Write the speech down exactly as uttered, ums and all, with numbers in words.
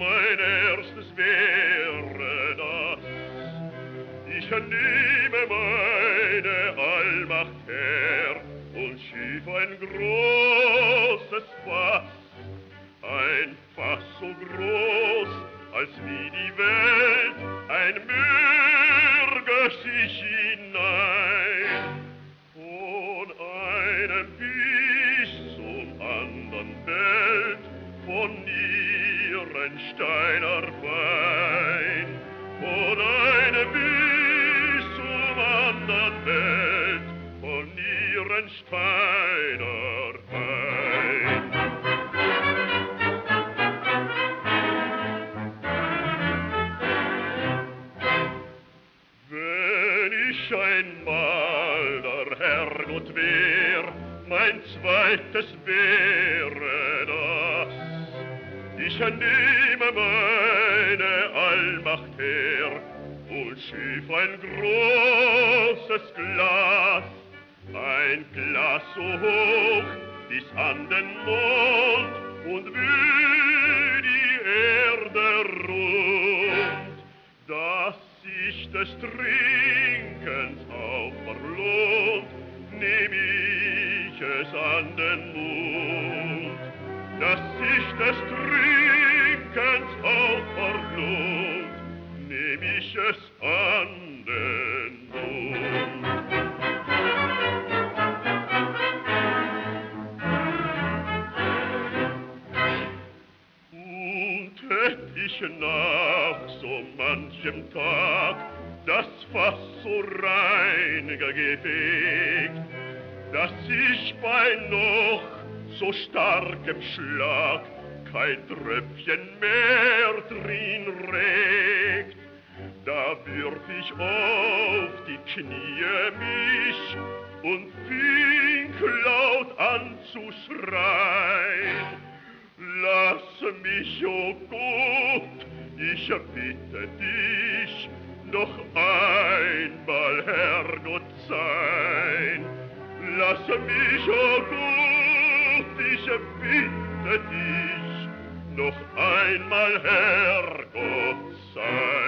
mein erstes wäre das. Ich nehme meine Allmacht her und schief ein großes Fass, ein Fass so groß, als wie die Welt, ein Mürger sich hinein. Von einem bis zum andern Welt, von Nierensteiner Wein, von einem bis zum andern Welt, von Nierensteiner Wein. Wenn ich einmal der Herrgott wär, mein zweites wäre das. Ich nehme meine Allmacht her und schief ein großes Glas, ein Glas so hoch bis an den Mond und wie die Erde rund, dass sich des Trinkens auch verlohnt, nehm ich es an den Mund. Dass sich des Trinkens auch verlohnt, nehm ich es an den Mund. Und hätt ich nach so manchem Tag das Fass so rein gefegt, dass ich bei noch so starkem Schlag kein Tröpfchen mehr drin regt, da würd ich auf die Knie mich und fing laut an zu schreien. Lass mich, o oh Gott, ich bitte dich, noch einmal Herrgott sein. Lass mich, o oh Gott, ich bitte dich, noch einmal Herrgott sein.